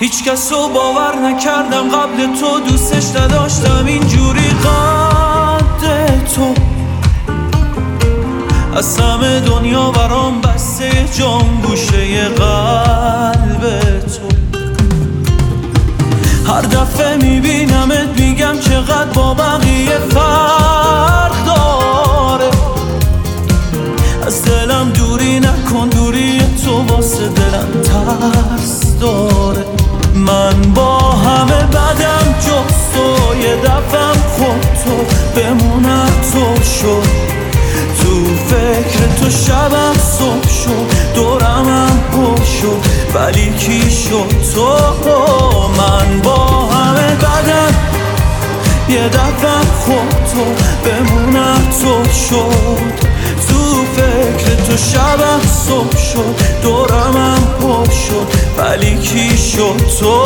هیچ کس رو باور نکردم قبل تو، دوستش نداشتم اینجوری قد تو. از همه دنیا برام بسته جام گوشه قلب تو. هر دفعه میبینمت میگم چقدر با بقیه فرق داره. از دلم دوری نکن، دوری تو واسه دلم ترس داره. من با همه بدم جز تو، یه دفعم خود تو بمونم تو شد. تو فکر تو شبم صبح شد، دورمم پر شد ولی کی شد تو. من با همه بدم یه دفعم خود تو بمونم تو شد. تو فکر تو شبم صبح شد، دورمم پر شد ولی کی شد تو.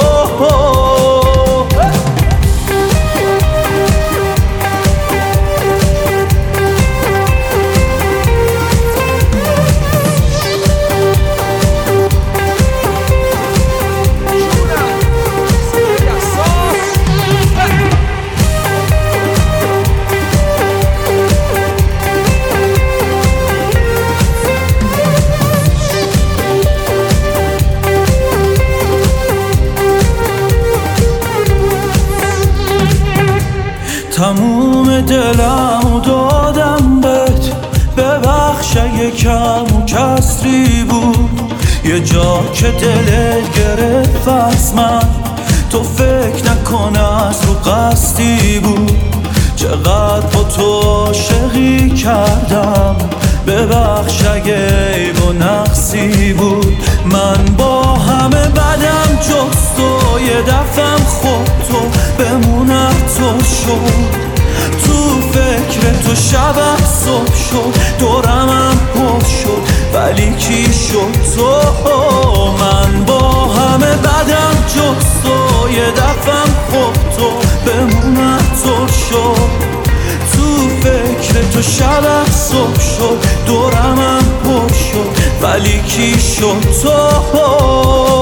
تموم دلمو دادم بهت، ببخش اگه کم و کسری بود. یه جا که دلت گرفت از من، تو فکر نکن از رو قصدی بود. چقدر با تو عاشقی کردم، ببخش اگه عیب و نقصی بود. من با همه بدم جز تو، یه دفعم خود تو بمونم تو شد. تو فکر تو شبم صبح شد، دورمم پر شد ولی کی شد تو. من با همه بدم جز تو، یه دفعم خود تو بمونم تو شد. تو فکر تو شبم صبح شد، دورمم پر شد ولی کی شد تو.